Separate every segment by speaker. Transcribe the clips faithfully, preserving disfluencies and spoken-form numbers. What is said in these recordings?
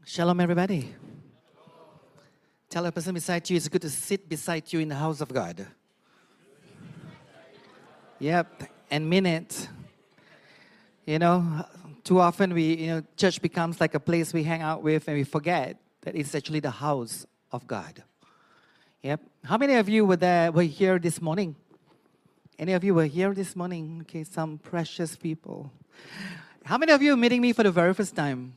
Speaker 1: Shalom, everybody. Tell the person beside you, it's good to sit beside you in the house of God. Yep, and mean it. You know, too often we, you know, church becomes like a place we hang out with and we forget that it's actually the house of God. Yep. How many of you were there, were here this morning? Any of you were here this morning? Okay, some precious people. How many of you are meeting me for the very first time?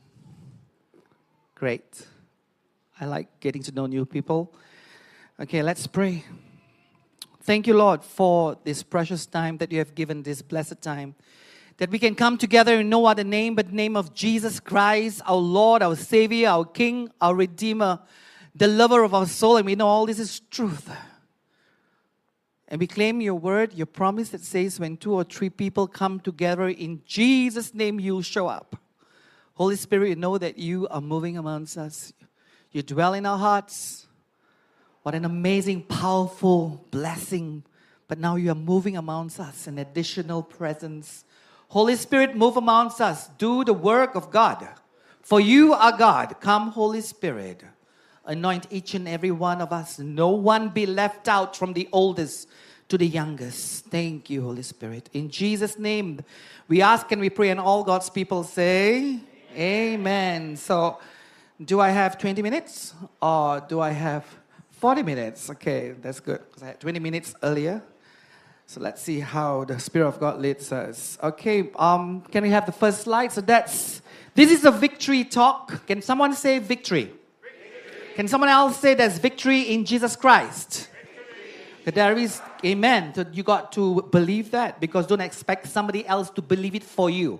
Speaker 1: Great. I like getting to know new people. Okay, let's pray. Thank you, Lord, for this precious time that you have given, this blessed time, that we can come together in no other name but the name of Jesus Christ, our Lord, our Savior, our King, our Redeemer, the lover of our soul, and we know all this is truth. And we claim your word, your promise that says when two or three people come together in Jesus' name, you'll show up. Holy Spirit, you know that you are moving amongst us. You dwell in our hearts. What an amazing, powerful blessing. But now you are moving amongst us, an additional presence. Holy Spirit, move amongst us. Do the work of God. For you are God. Come, Holy Spirit. Anoint each and every one of us. No one be left out from the oldest to the youngest. Thank you, Holy Spirit. In Jesus' name, we ask and we pray, and all God's people say, Amen. So, do I have twenty minutes or do I have forty minutes? Okay, that's good because I had twenty minutes earlier. So let's see how the Spirit of God leads us. Okay, um, can we have the first slide? So that's, this is a victory talk. Can someone say victory? Victory. Can someone else say there's victory in Jesus Christ? That there is, amen. So you got to believe that because don't expect somebody else to believe it for you.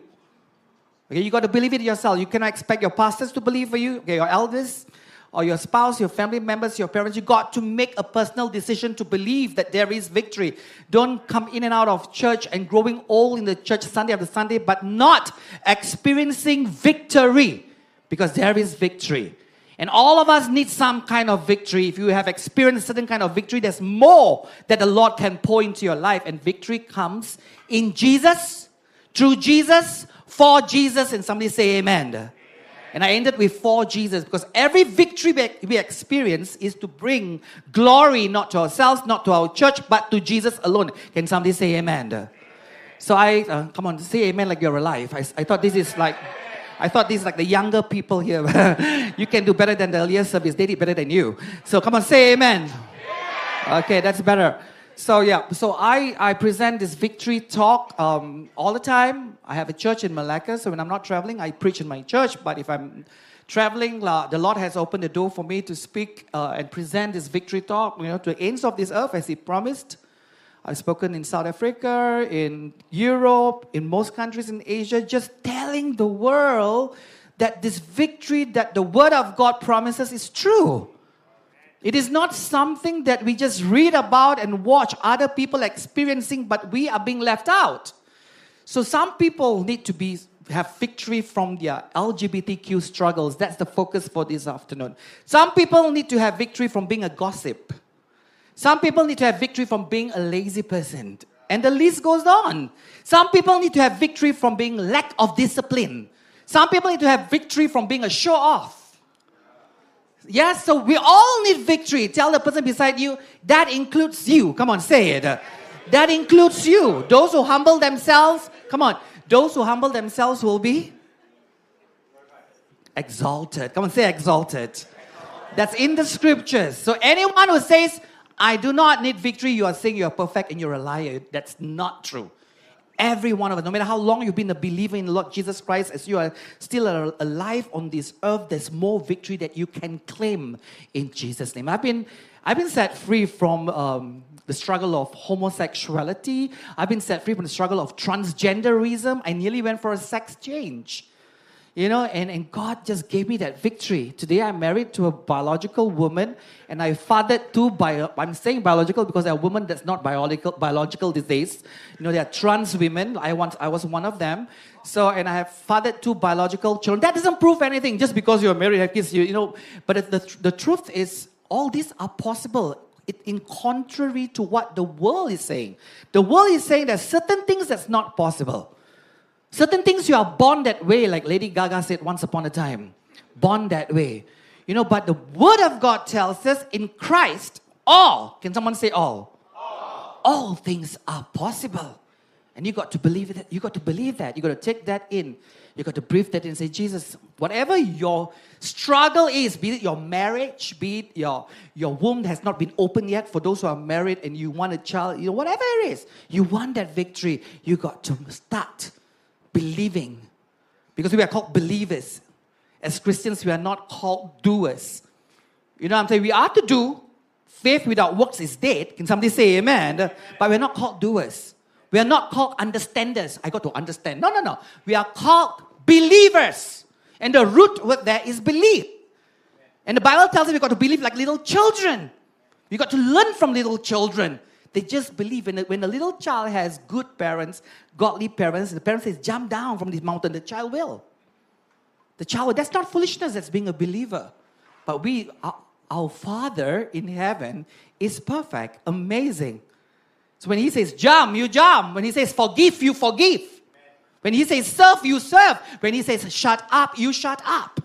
Speaker 1: Okay, you got to believe it yourself. You cannot expect your pastors to believe for you, okay, your elders, or your spouse, your family members, your parents. You got to make a personal decision to believe that there is victory. Don't come in and out of church and growing old in the church Sunday after Sunday, but not experiencing victory, because there is victory. And all of us need some kind of victory. If you have experienced a certain kind of victory, there's more that the Lord can pour into your life. And victory comes in Jesus, through Jesus, for Jesus, and somebody say amen. Amen. And I ended with for Jesus because every victory we experience is to bring glory not to ourselves, not to our church, but to Jesus alone. Can somebody say amen? Amen. So I, uh, come on, say amen like you're alive. I, I thought this is like, I thought this is like the younger people here. You can do better than the earlier service. They did better than you. So come on, say amen. Amen. Okay, that's better. So yeah, so I, I present this victory talk um, all the time. I have a church in Malacca, so when I'm not traveling, I preach in my church. But if I'm traveling, uh, the Lord has opened the door for me to speak uh, and present this victory talk, you know, to the ends of this earth as He promised. I've spoken in South Africa, in Europe, in most countries in Asia, just telling the world that this victory that the Word of God promises is true. It is not something that we just read about and watch other people experiencing, but we are being left out. So some people need to be have victory from their L G B T Q struggles. That's the focus for this afternoon. Some people need to have victory from being a gossip. Some people need to have victory from being a lazy person. And the list goes on. Some people need to have victory from being lack of discipline. Some people need to have victory from being a show-off. Yes, so we all need victory. Tell the person beside you, that includes you. Come on, say it. That includes you. Those who humble themselves, come on. Those who humble themselves will be exalted. Come on, say exalted. That's in the scriptures. So anyone who says, I do not need victory, you are saying you are perfect and you're a liar. That's not true. Every one of us, no matter how long you've been a believer in the Lord Jesus Christ, as you are still alive on this earth, there's more victory that you can claim in Jesus' name. I've been, I've been set free from um, the struggle of homosexuality. I've been set free from the struggle of transgenderism. I nearly went for a sex change. You know, and, and God just gave me that victory. Today I'm married to a biological woman and I fathered two bio, I'm saying biological because they're a woman that's not biological biological disease. You know, they are trans women. I want I was one of them. So, and I have fathered two biological children. That doesn't prove anything just because you're married, have kids, you, you know. But the, the truth is, all these are possible. It, in contrary to what the world is saying. The world is saying there's certain things that's not possible. Certain things you are born that way, like Lady Gaga said once upon a time. Born that way. You know, but the Word of God tells us in Christ, all, can someone say all? All, all things are possible. And you got to believe that. You got to believe that. You got to take that in. You got to breathe that in and say, Jesus, whatever your struggle is, be it your marriage, be it your, your womb has not been opened yet for those who are married and you want a child, you know, whatever it is, you want that victory, you got to start believing. Because we are called believers. As Christians, we are not called doers. You know what I'm saying? We are to do. Faith without works is dead. Can somebody say amen? But we're not called doers. We are not called understanders. I got to understand. No, no, no. We are called believers. And the root word there is believe. And the Bible tells us we've got to believe like little children. We've got to learn from little children. They just believe. When, when a little child has good parents, godly parents, the parent says, jump down from this mountain, the child will. The child, that's not foolishness, that's being a believer. But we, our, our Father in heaven is perfect, amazing. So when He says jump, you jump. When He says forgive, you forgive. When He says serve, you serve. When He says shut up, you shut up.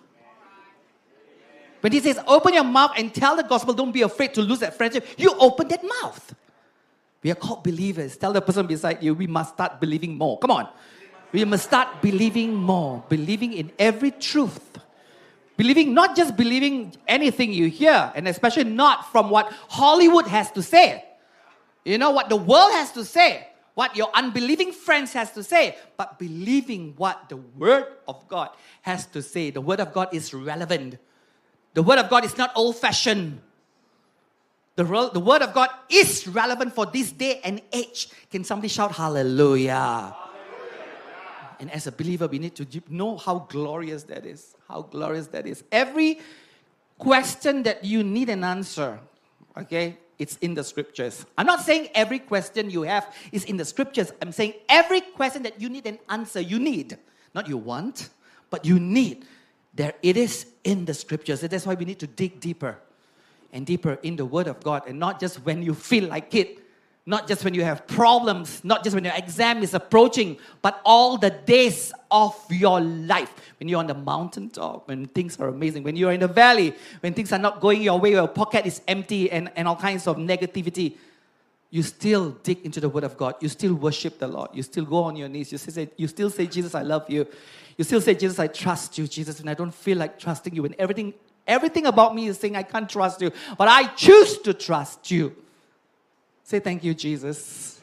Speaker 1: When He says open your mouth and tell the gospel, don't be afraid to lose that friendship, you open that mouth. We are called believers. Tell the person beside you, we must start believing more. Come on. We must start believing more. Believing in every truth. Believing, not just believing anything you hear, and especially not from what Hollywood has to say. You know, what the world has to say, what your unbelieving friends has to say, but believing what the Word of God has to say. The Word of God is relevant. The Word of God is not old-fashioned. The, the Word of God is relevant for this day and age. Can somebody shout hallelujah? Hallelujah. And as a believer, we need to know how glorious that is. How glorious that is. Every question that you need an answer, okay, it's in the Scriptures. I'm not saying every question you have is in the Scriptures. I'm saying every question that you need an answer, you need. Not you want, but you need. There it is in the Scriptures. And that's why we need to dig deeper and deeper in the Word of God. And not just when you feel like it. Not just when you have problems, not just when your exam is approaching, but all the days of your life. When you're on the mountaintop, when things are amazing, when you're in the valley, when things are not going your way, your pocket is empty and, and all kinds of negativity, you still dig into the Word of God. You still worship the Lord. You still go on your knees. You, say, you still say, Jesus, I love you. You still say, Jesus, I trust you, Jesus, when I don't feel like trusting you. When everything, everything about me is saying, I can't trust you, but I choose to trust you. Say, thank you, Jesus.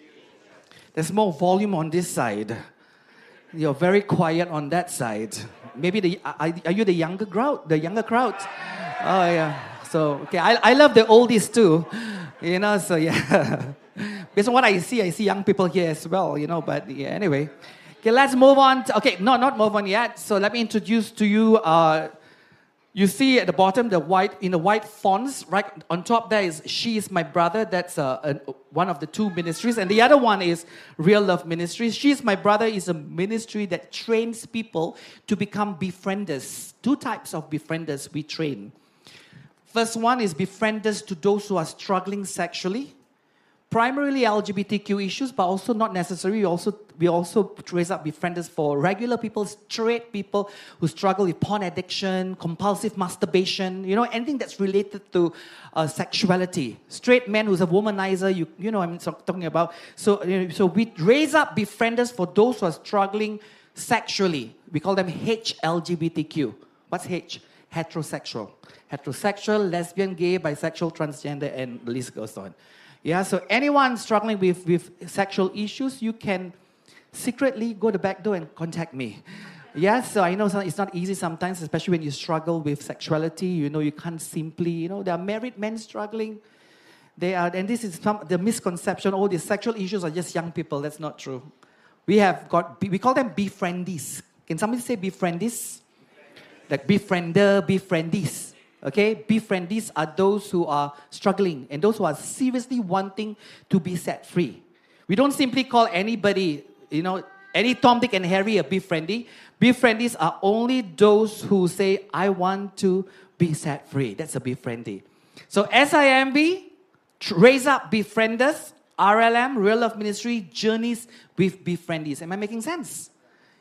Speaker 1: There's more volume on this side. You're very quiet on that side. Maybe the are, are you the younger crowd? The younger crowd? Oh yeah. So okay, I I love the oldies too. You know, so yeah. Based on what I see, I see young people here as well. You know, but yeah. Anyway, okay, let's move on. To, okay, no, not move on yet. So let me introduce to you. Uh, You see at the bottom, the white in the white fonts, right on top there is She Is My Brother. That's uh, a, one of the two ministries. And the other one is Real Love Ministries. She Is My Brother is a ministry that trains people to become befrienders. Two types of befrienders we train. First one is befrienders to those who are struggling sexually. Primarily L G B T Q issues, but also not necessarily. We also, we also raise up befrienders for regular people, straight people who struggle with porn addiction, compulsive masturbation, you know, anything that's related to uh, sexuality. Straight men who's a womanizer, you, you know what I'm talking about. So, you know, so we raise up befrienders for those who are struggling sexually. We call them H L G B T Q. What's H? Heterosexual. Heterosexual, lesbian, gay, bisexual, transgender, and the list goes on. Yeah, so anyone struggling with, with sexual issues, you can secretly go to the back door and contact me. Yeah, so I know it's not easy sometimes, especially when you struggle with sexuality. You know, you can't simply, you know, there are married men struggling. They are, and this is some, the misconception, all these sexual issues are just young people. That's not true. We have got, we call them befriendees. Can somebody say befriendees? Like befriender, befriendees. Okay, befriendees are those who are struggling and those who are seriously wanting to be set free. We don't simply call anybody, you know, any Tom, Dick, and Harry a befriendee. Befriendees are only those who say, I want to be set free. That's a befriendee. So S I M B, raise up befrienders. R L M, Real Love Ministry, journeys with befriendees. Am I making sense?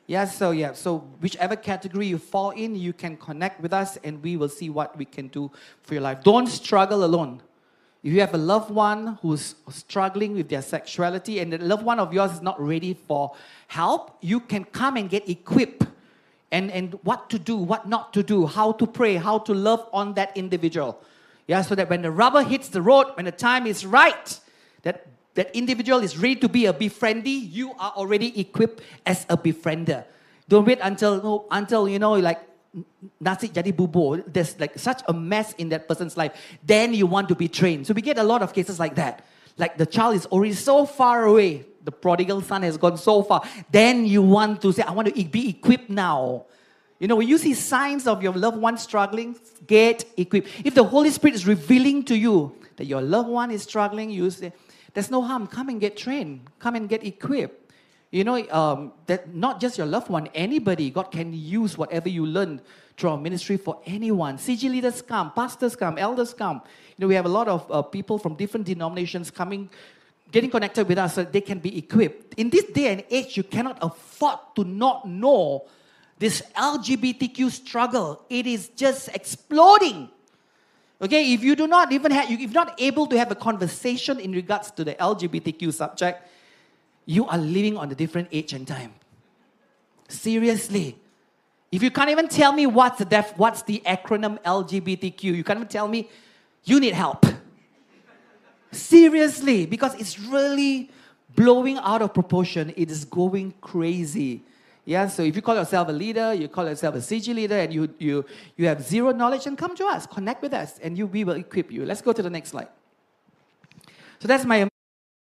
Speaker 1: Yeah, so yeah, so whichever category you fall in, you can connect with us and we will see what we can do for your life. Don't struggle alone. If you have a loved one who's struggling with their sexuality and the loved one of yours is not ready for help, you can come and get equipped and, and what to do, what not to do, how to pray, how to love on that individual. Yeah, so that when the rubber hits the road, when the time is right, that that individual is ready to be a befriendee, you are already equipped as a befriender. Don't wait until, no, until you know, like, nasi jadi bubur, there's like such a mess in that person's life. Then you want to be trained. So we get a lot of cases like that. Like the child is already so far away. The prodigal son has gone so far. Then you want to say, I want to be equipped now. You know, when you see signs of your loved one struggling, get equipped. If the Holy Spirit is revealing to you that your loved one is struggling, you say, there's no harm. Come and get trained. Come and get equipped. You know, um, that not just your loved one, anybody. God can use whatever you learn through our ministry for anyone. C G leaders come, pastors come, elders come. You know, we have a lot of uh, people from different denominations coming, getting connected with us so that they can be equipped. In this day and age, you cannot afford to not know this L G B T Q struggle. It is just exploding. Okay, if you do not even have, if you're not able to have a conversation in regards to the L G B T Q subject, you are living on a different age and time. Seriously. If you can't even tell me what's the def, what's the acronym L G B T Q, you can't even tell me, you need help. Seriously, because it's really blowing out of proportion. It is going crazy. Yeah, so if you call yourself a leader, you call yourself a C G leader, and you, you, you have zero knowledge, then come to us, connect with us, and you, we will equip you. Let's go to the next slide. So that's my